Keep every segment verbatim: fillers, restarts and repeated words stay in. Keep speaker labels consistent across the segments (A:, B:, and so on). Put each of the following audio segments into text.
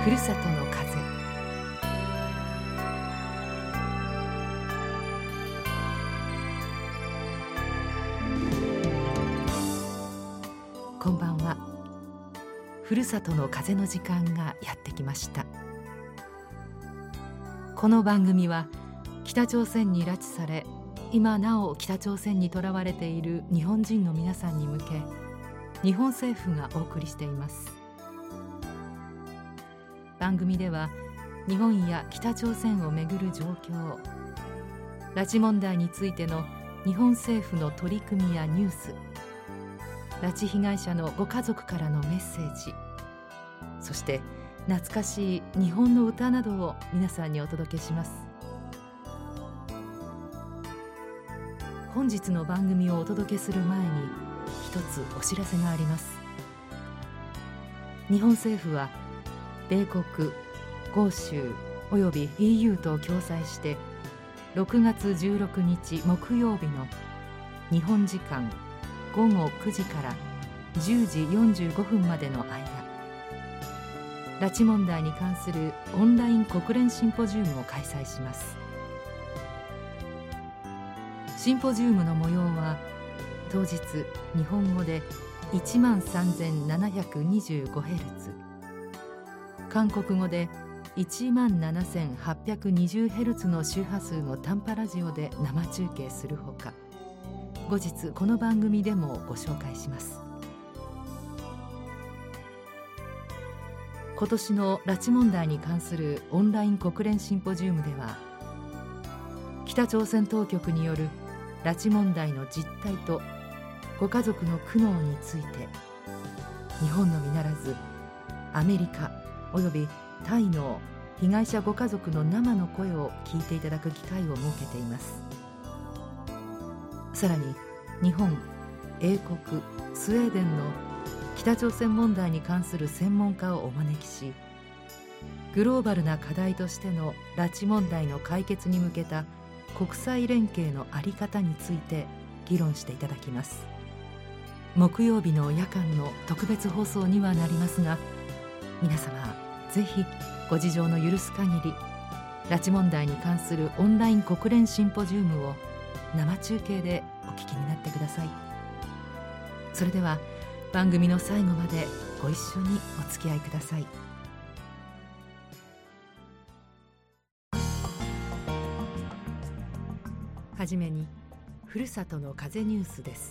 A: ふるさとの風。こんばんは。ふるさとの風の時間がやってきました。この番組は北朝鮮に拉致され、今なお北朝鮮にとらわれている日本人の皆さんに向け、日本政府がお送りしています。番組では日本や北朝鮮をめぐる状況、拉致問題についての日本政府の取り組みやニュース、拉致被害者のご家族からのメッセージ、そして懐かしい日本の歌などを皆さんにお届けします。本日の番組をお届けする前に一つお知らせがあります。日本政府は米国、豪州および イーユー と共催してろくがつじゅうろくにち木曜日の日本時間ごごくじからじゅうじよんじゅうごふんまでの間、拉致問題に関するオンライン国連シンポジウムを開催します。シンポジウムの模様は当日日本語で いちまんさんぜんななひゃくにじゅうごヘルツ、韓国語で いちまんななせんはっぴゃくにじゅうヘルツ の周波数の短波ラジオで生中継するほか、後日この番組でもご紹介します。今年の拉致問題に関するオンライン国連シンポジウムでは、北朝鮮当局による拉致問題の実態とご家族の苦悩について、日本のみならずアメリカおよびタイの被害者ご家族の生の声を聞いていただく機会を設けています。さらに日本、英国、スウェーデンの北朝鮮問題に関する専門家をお招きし、グローバルな課題としての拉致問題の解決に向けた国際連携の在り方について議論していただきます。木曜日の夜間の特別放送にはなりますが、皆様ぜひご事情の許す限り拉致問題に関するオンライン国連シンポジウムを生中継でお聞きになってください。それでは番組の最後までご一緒にお付き合いください。はじめにふるさとの風ニュースです。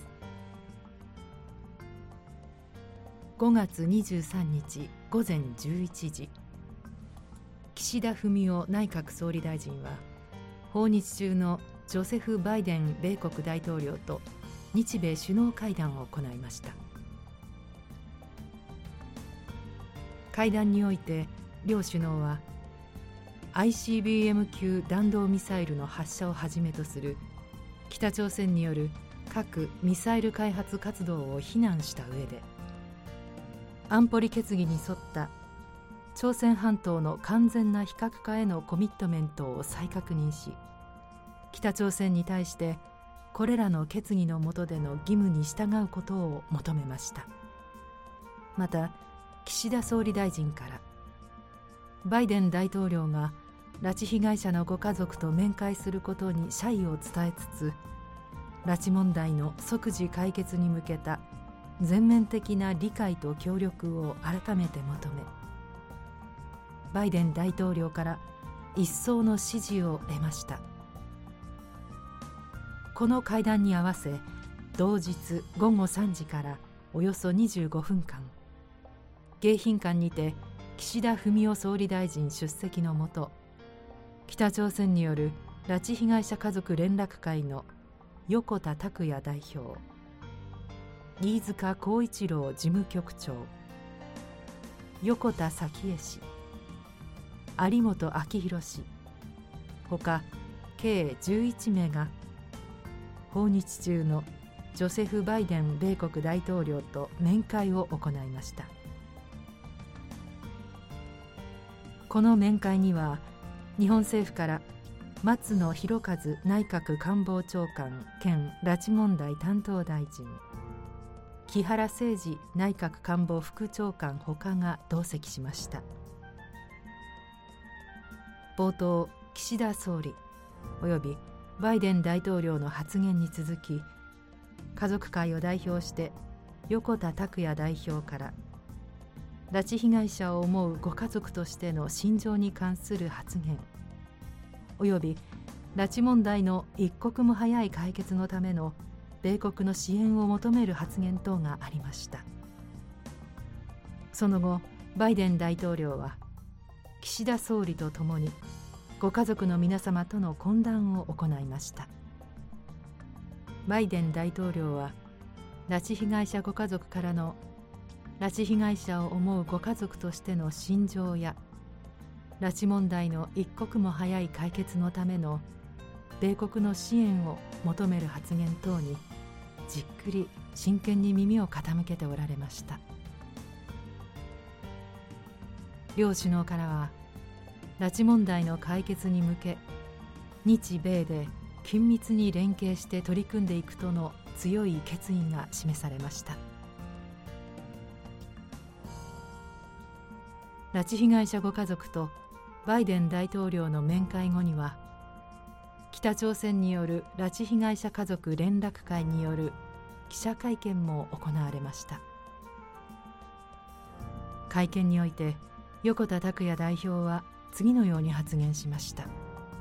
A: ごがつにじゅうさんにちごぜんじゅういちじ、岸田文雄内閣総理大臣は訪日中のジョセフ・バイデン米国大統領と日米首脳会談を行いました。会談において両首脳は アイシービーエム 級弾道ミサイルの発射をはじめとする北朝鮮による核・ミサイル開発活動を非難した上で、安保理決議に沿った朝鮮半島の完全な非核化へのコミットメントを再確認し、北朝鮮に対してこれらの決議の下での義務に従うことを求めました。また岸田総理大臣からバイデン大統領が拉致被害者のご家族と面会することに謝意を伝えつつ、拉致問題の即時解決に向けた全面的な理解と協力を改めて求め、バイデン大統領から一層の支持を得ました。この会談に合わせ、同日ごごさんじからおよそにじゅうごふんかん、迎賓館にて岸田文雄総理大臣出席のもと、北朝鮮による拉致被害者家族連絡会の横田拓也代表、飯塚耕一郎事務局長、横田早紀江氏、有本明弘氏ほか計じゅういちめいが訪日中のジョセフ・バイデン米国大統領と面会を行いました。この面会には日本政府から松野博一内閣官房長官兼拉致問題担当大臣、木原誠二内閣官房副長官ほかが同席しました。 冒頭、岸田総理およびバイデン大統領の発言に続き、家族会を代表して横田拓也代表から拉致被害者を思うご家族としての心情に関する発言および拉致問題の一刻も早い解決のための米国の支援を求める発言等がありました。その後、バイデン大統領は岸田総理とともにご家族の皆様との懇談を行いました。バイデン大統領は拉致被害者ご家族からの拉致被害者を思うご家族としての心情や拉致問題の一刻も早い解決のための米国の支援を求める発言等にじっくり真剣に耳を傾けておられました。両首脳からは拉致問題の解決に向け日米で緊密に連携して取り組んでいくとの強い決意が示されました。拉致被害者ご家族とバイデン大統領の面会後には、北朝鮮による拉致被害者家族連絡会による記者会見も行われました。会見において横田拓也代表は次のように発言しました。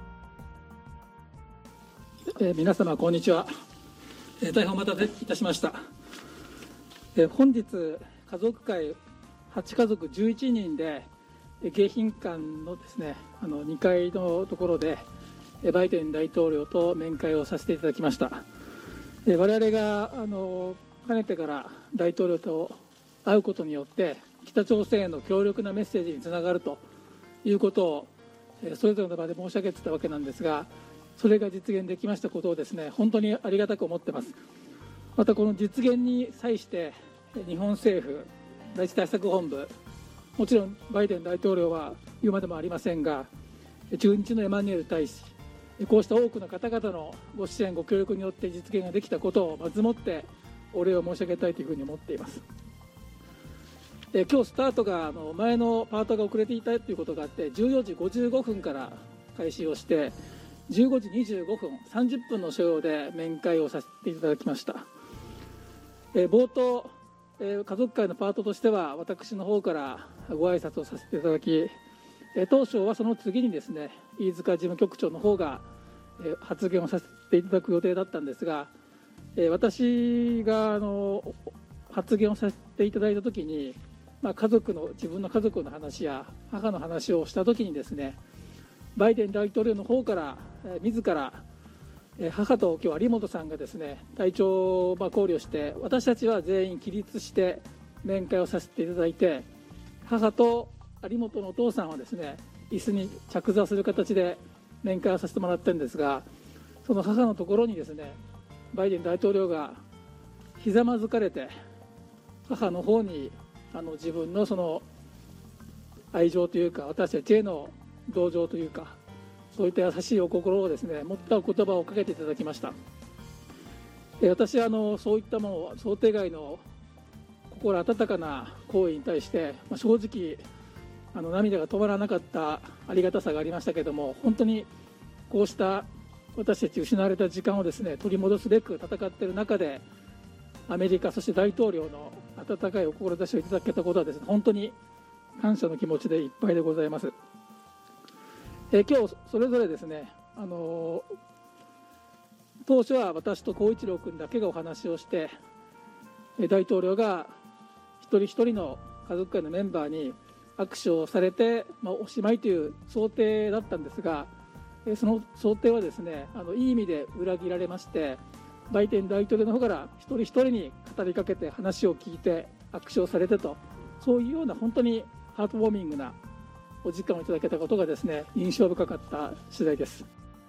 B: えー、皆様こんにちは。えー、大変お待たせいたしました。えー、本日家族会はち家族じゅういちにんで迎賓館のですね、あのにかいのところでバイデン大統領と面会をさせていただきました。えー、我々があのかねてから大統領と会うことによって北朝鮮への強力なメッセージにつながるということをそれぞれの場で申し上げてたわけなんですが、それが実現できましたことをですね、本当にありがたく思っています。またこの実現に際して日本政府拉致対策本部、もちろんバイデン大統領は言うまでもありませんが、駐日のエマニュエル大使、こうした多くの方々のご支援ご協力によって実現ができたことをまずもってお礼を申し上げたいというふうに思っています。え今日スタートがあの前のパートが遅れていたということがあって、じゅうよじごじゅうごふんから開始をしてじゅうごじにじゅうごふん、さんじゅっぷんの所要で面会をさせていただきました。え冒頭、え家族会のパートとしては私の方からご挨拶をさせていただき、え当初はその次にですね、飯塚事務局長の方が、え発言をさせていただく予定だったんですが、え私があの発言をさせていただいたときに、まあ、家族の自分の家族の話や母の話をしたときにですね、バイデン大統領の方から自ら母と今日有本さんがですね、体調を考慮して私たちは全員起立して面会をさせていただいて、母と有本のお父さんはですね、椅子に着座する形で面会をさせてもらってるんですが、その母のところにですね、バイデン大統領がひざまずかれて母の方にあの自分のその愛情というか、私たちへの同情というか、そういった優しいお心をですね持ったお言葉をかけていただきました。私はあのそういったもの想定外の心温かな行為に対して、まあ、正直あの涙が止まらなかったありがたさがありましたけれども、本当にこうした私たち失われた時間をですね取り戻すべく戦っている中で、アメリカそして大統領の温かいお志をいただけたことはですね、本当に感謝の気持ちでいっぱいでございます。え今日それぞれですね、あの当初は私と光一郎君だけがお話をして、大統領が一人一人の家族会のメンバーに握手をされて、まあ、おしまいという想定だったんですが、その想定はですね、あのいい意味で裏切られまして、バイデン大統領の方から一人一人に語りかけて話を聞いて握手をされてと、そういうような本当にハートウォーミングなお時間をいただけたことがですね、印象深かった次第です。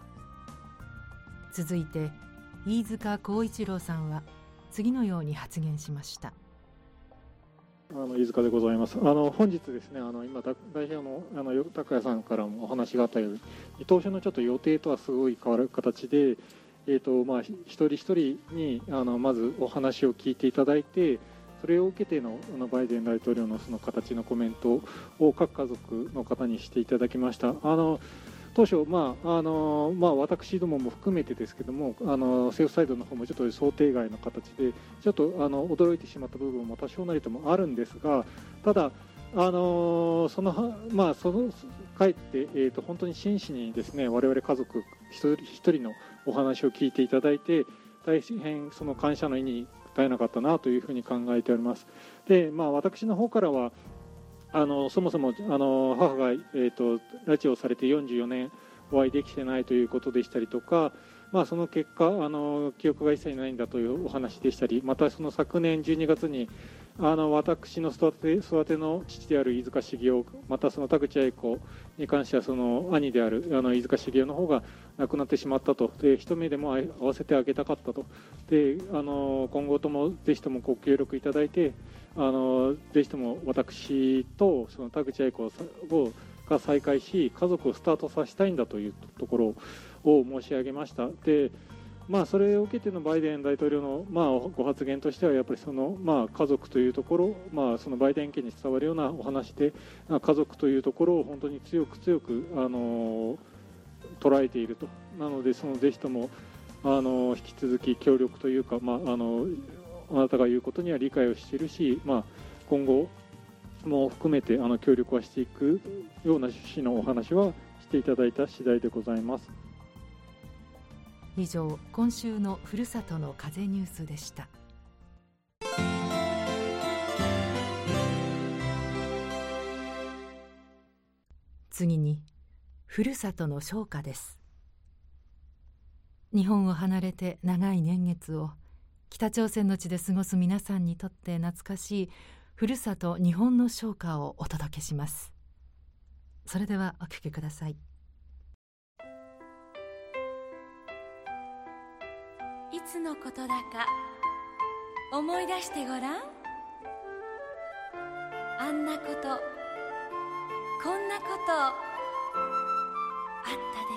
A: 続いて飯塚耕一郎さんは次のように発言しました。
C: あの飯塚でございます。あの本日ですね、あの今代表のあの高谷さんからもお話があったように、当初のちょっと予定とはすごい変わる形で、えーとまあ、一人一人にあのまずお話を聞いていただいて、それを受けてのあのバイデン大統領のその形のコメントを各家族の方にしていただきました。あの当初、まああのまあ、私どもも含めてですけども、あの政府サイドの方もちょっと想定外の形でちょっとあの驚いてしまった部分も多少なりともあるんですが、ただ、あのそのまあ、そのかえって、えーと、本当に真摯にですね、我々家族一人一人のお話を聞いていただいて、大変その感謝の意に絶えなかったなというふうに考えております。で、まあ、私の方からはあのそもそもあの母が、えーと、拉致をされてよんじゅうよねんお会いできてないということでしたりとか、まあ、その結果あの記憶が一切ないんだというお話でしたり、またその昨年じゅうにがつにあの私の育て育ての父である飯塚繁雄、またその田口愛子に関してはその兄であるあの飯塚繁雄の方が亡くなってしまったと、で一目でも合わせてあげたかったと、であの今後ともぜひともご協力いただいて、あのぜひとも私とその田口愛子をが再開し、家族をスタートさせたいんだというところを申し上げました。でまあ、それを受けてのバイデン大統領の、まあ、ご発言としてはやっぱりその、まあ、家族というところ、まあ、そのバイデン家に伝わるようなお話で、家族というところを本当に強く強く、あの捉えていると。なのでそのぜひともあの引き続き協力というか、まあ、あのあなたが言うことには理解をしているし、まあ、今後も含めてあの協力はしていくような趣旨のお話はしていただいた次第でございます。
A: 以上、今週のふるさとの風ニュースでした。次にふるさとの唱歌です。日本を離れて長い年月を北朝鮮の地で過ごす皆さんにとって懐かしいふるさと日本の唱歌をお届けします。それではお聴きください。
D: いつのことだか思い出してごらん。あんなこと、こんなことあった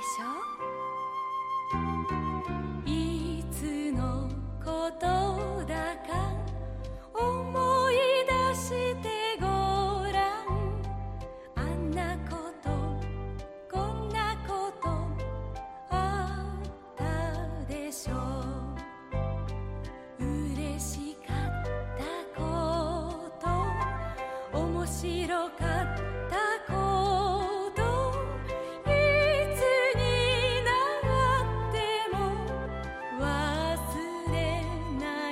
D: でしょ。いつのことだか思い出してごらん。あんなこと、こんなことあったでしょう。面白かったこといつになっても忘れな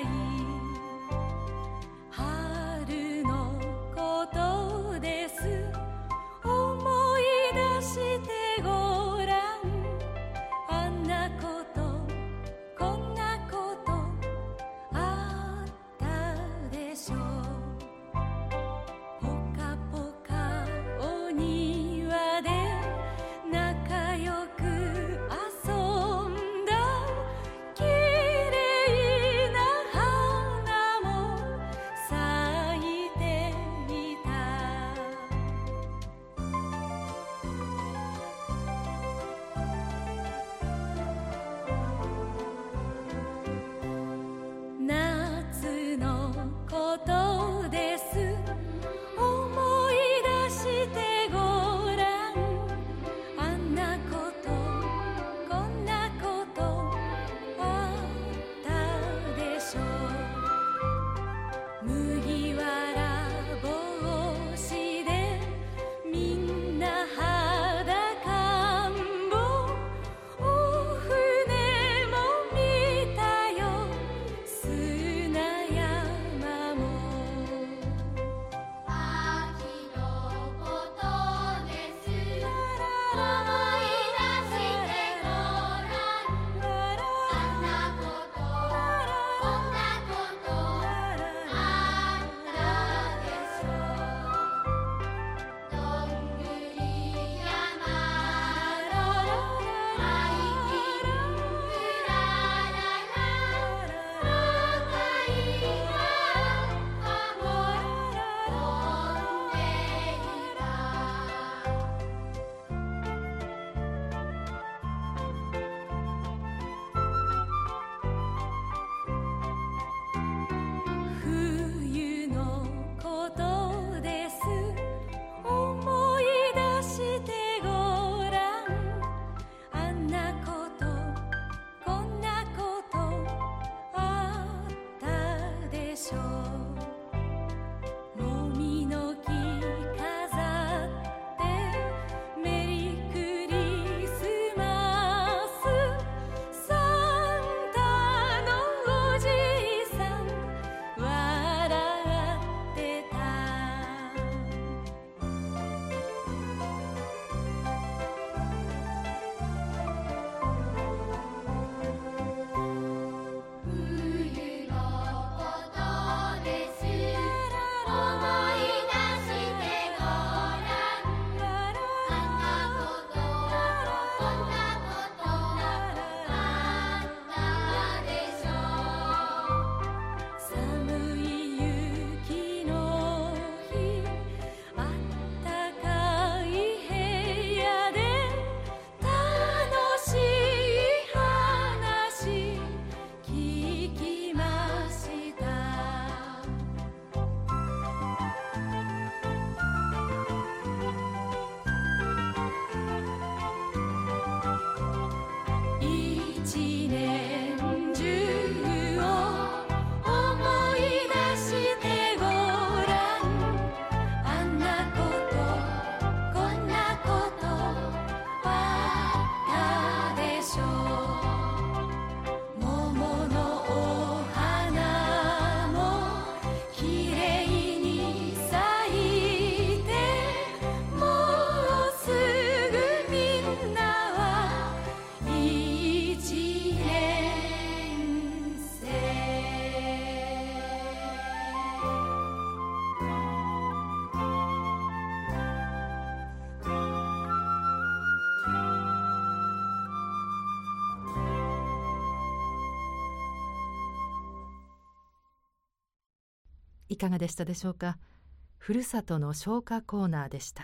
A: いかがでしたでしょうか。ふるさとの唱歌コーナーでした。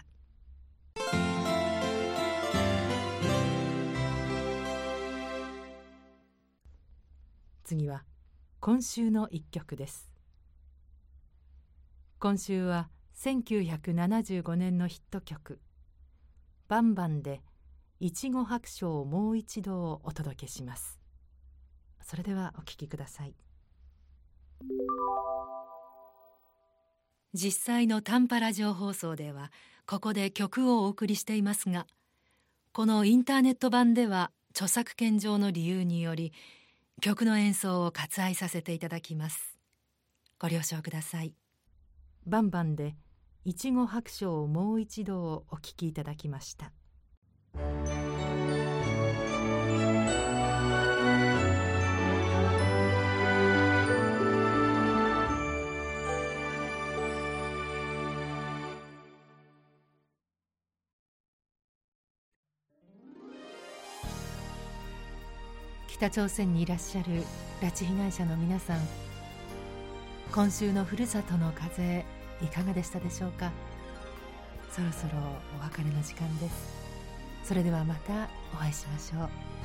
A: 次は今週の一曲です。今週はせんきゅうひゃくななじゅうごねんのヒット曲バンバンでいちご白書をもう一度をお届けします。それではお聴きください。実際の短波ラジオ放送ではここで曲をお送りしていますが、このインターネット版では著作権上の理由により曲の演奏を割愛させていただきます。ご了承ください。バンバンでいちご白書をもう一度をお聴きいただきました。北朝鮮にいらっしゃる拉致被害者の皆さん、今週のふるさとの風いかがでしたでしょうか。そろそろお別れの時間です。それではまたお会いしましょう。